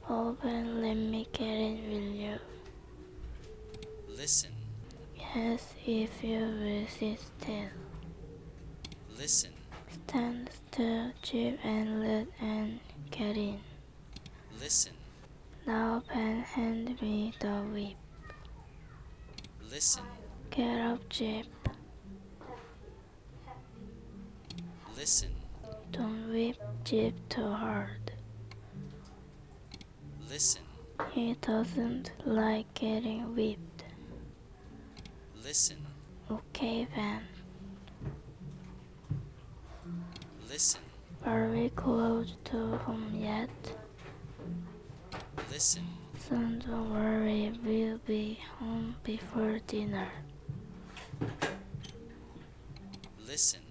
Oh, Ben, let me get in with you. Listen. Yes, if you will sit still. Listen. Stand still, Jeep, and let Anne get in. Listen. Now, Ben, hand me the whip. Listen. Get up, Jeep. Listen. Don't whip Jeep too hard. Listen. He doesn't like getting whipped. Listen. Okay, Ben. Listen. Are we close to home yet? Listen. Son, don't worry, we'll be home before dinner. Listen.